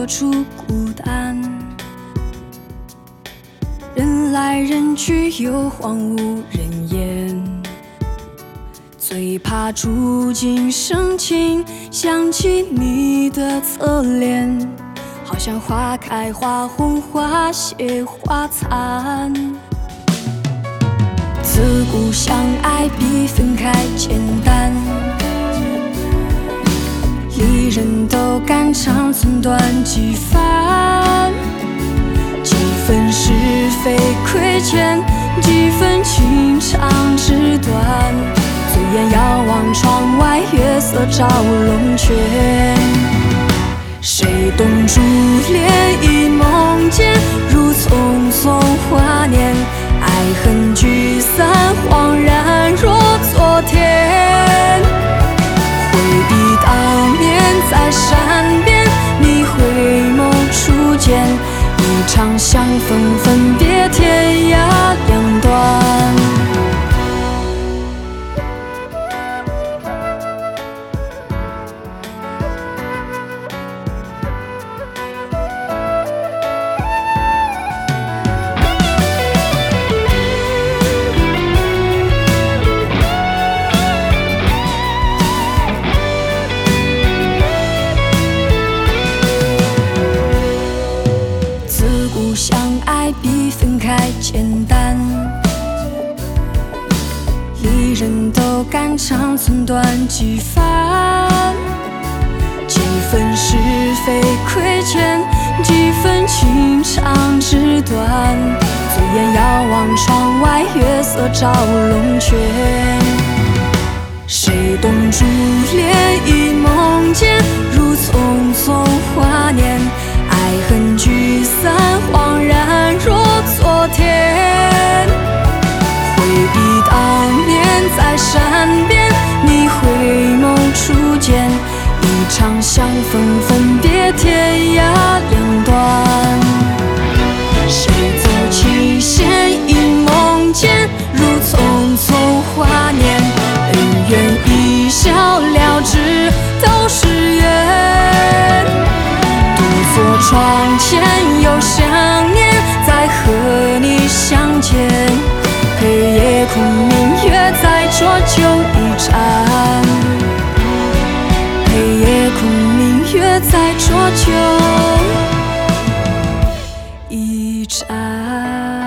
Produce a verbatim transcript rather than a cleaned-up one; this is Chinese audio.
处孤单，人来人去又荒无人烟，最怕触景生情，想起你的侧脸，好像花开花红花谢花残。自古相爱比分开简单，离人都肝肠寸断几番，几分是非亏欠，几分情长纸短。醉眼遥望窗外，月色照龙泉。谁懂珠帘一梦间，如匆匆华年。爱恨聚散，恍然若昨天。回忆当年在山边，你回眸初见，一场相逢分别，天涯两端。相爱比分开简单，离人都肝肠寸断几番，几分是非亏欠，几分情长纸短。醉眼遥望窗外，月色照龙泉。谁懂珠帘一梦间，如匆匆华年。爱恨聚散，恍然若昨天。回忆当年在山边，你回眸初见，一场相逢分别，天涯两端。谁走七弦一梦间，如匆匆华年。恩怨一笑了之，都是缘。坐窗前又想念，再和你相见。黑夜空明月在浊酒一盏，黑夜空明月在浊酒一盏。